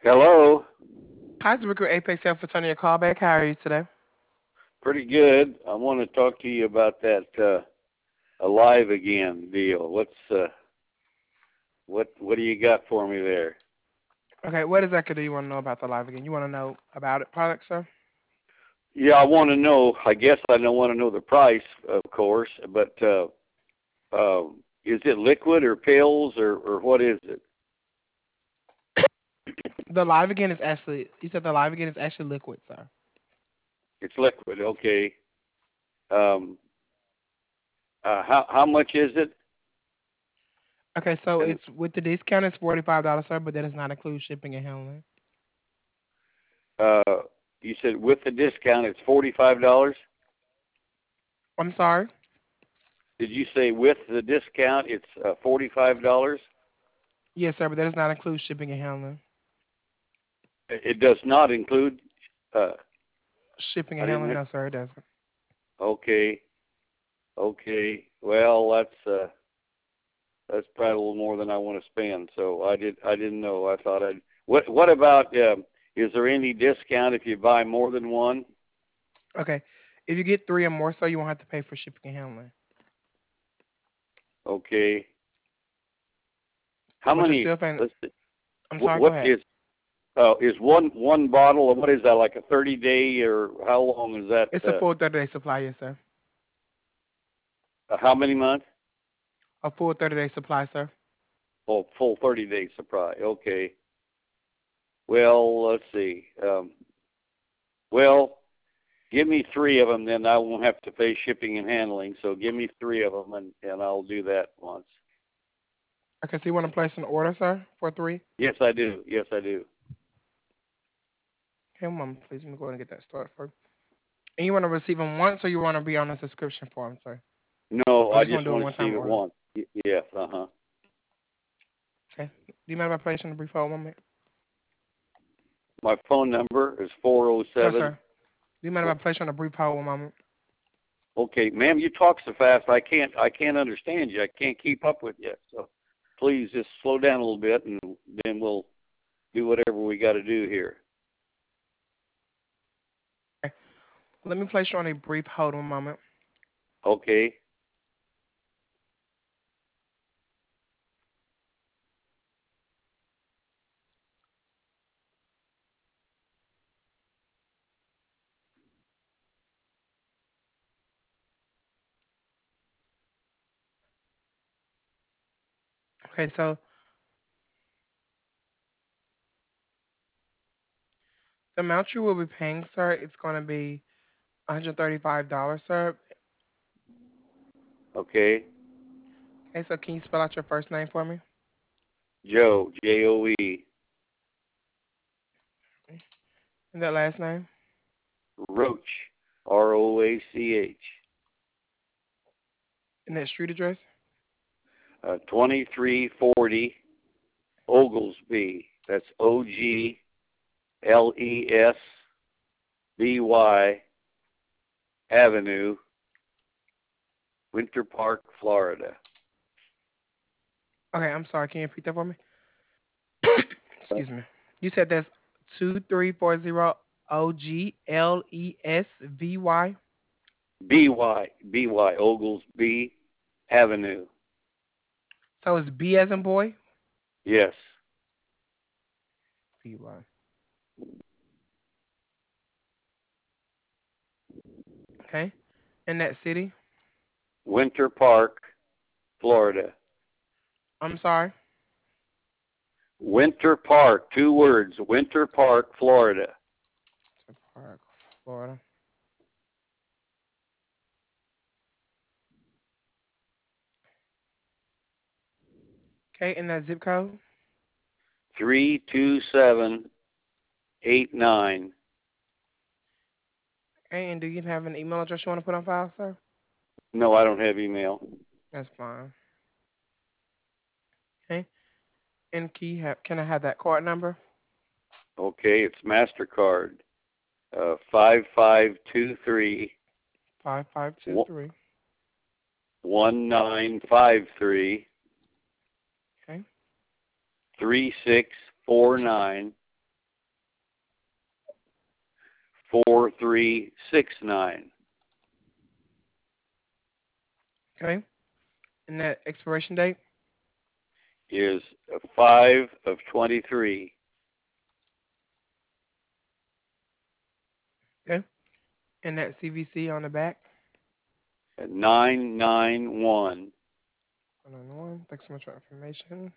Hello. Hi, it's Rick with Apex Health for turning your call back. How are you today? Pretty good. I want to talk to you about that alive again deal. What do you got for me there? Okay, what exactly do you want to know about the live again? You want to know about it, product, sir? Yeah, I want to know. I guess I don't want to know the price, of course, but is it liquid or pills or what is it? The live again is actually, you said the live again is actually liquid, sir. It's liquid. Okay. Um, how much is it? Okay, so And it's with the discount, it's $45, sir, but that does not include shipping and handling. uh, you said with the discount it's $45. I'm sorry? Did you say with the discount it's $45? Yes, sir, but that does not include shipping and handling. It does not include. Uh, Shipping I and didn't. handling, no, sir, it doesn't. Okay. Okay. Well, that's probably a little more than I want to spend. So I didn't know. I thought I'd. What about? Is there any discount if you buy more than one? Okay, if you get three or more, sir, you won't have to pay for shipping and handling. Okay. How But you're many? still paying. Let's see, I'm sorry, go what ahead. is one bottle? Or what is that? Like a 30-day or how long is that? It's a full 30-day supply, yes, sir. How many months? A full 30-day supply, sir. Oh, full 30-day supply. Okay. Well, let's see. Well, give me three of them, then I won't have to pay shipping and handling. So give me three of them, and I'll do that once. Okay, so you want to place an order, sir, for three? Yes, I do. Yes, I do. Okay, one moment, please. Let me go ahead and get that started first. And you want to receive them once, or you want to be on a subscription form, sir? No, Or you I just want just to do a want to one-time receive it order? once. Yes, uh-huh. Okay. Do you mind if I place you on a brief hold, one moment? My phone number is No, 407. sir. Do you mind if I place you on a brief hold, one moment? Okay, ma'am, you talk so fast I can't understand you. I can't keep up with you. So please just slow down a little bit, and then we'll do whatever we got to do here. Okay. Let me place you on a brief hold, one moment. Okay. Okay, so the amount you will be paying, sir, it's going to be $135, sir. Okay. Okay, so can you spell out your first name for me? Joe, Joe, And that last name? Roach, Roach. And that street address? 2340 Oglesby. That's Oglesby Avenue, Winter Park, Florida. Okay, I'm sorry. Can you repeat that for me? Uh, Excuse me. You said that's 2340 Oglesby. BY, Oglesby Avenue. So it's B as in boy? Yes. BY. Okay. In that city? Winter Park, Florida. I'm sorry. Winter Park, two words. Winter Park, Florida. Park, Florida. Okay. In that zip code? 32789. Okay. And do you have an email address you want to put on file, sir? No, I don't have email. That's fine. Okay. And can I have that card number? Okay, it's MasterCard. 5523 5523. 1953 Okay. 3649 4369. Okay. And that expiration date? Is 5 of 23. Okay. And that CVC on the back? 991. 191. Thanks so much for information.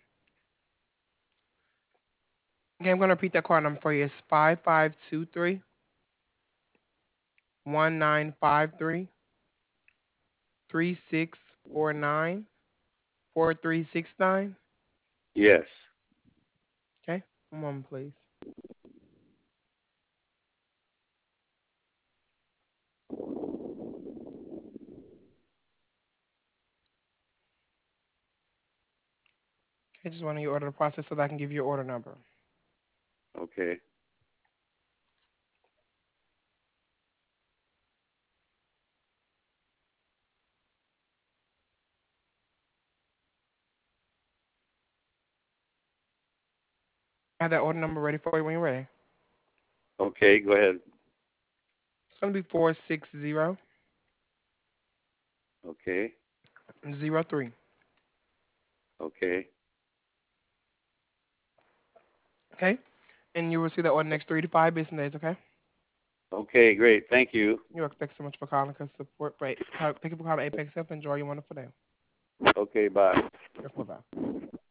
Okay, I'm going to repeat that card number for you. It's 5523 1953 3649 4369. Yes. Okay. One moment, please. Okay, just want your order to process so that I can give you your order number. Okay. I have that order number ready for you when you're ready. Okay, go ahead. It's going to be 460 Okay. 03. Okay. Okay? And you will see that order next 3 to 5 business days, okay? Okay, great. Thank you. You're welcome. Thanks so much for calling us. Thank you for calling Apex Health. Enjoy your wonderful day. Okay, bye. Bye-bye.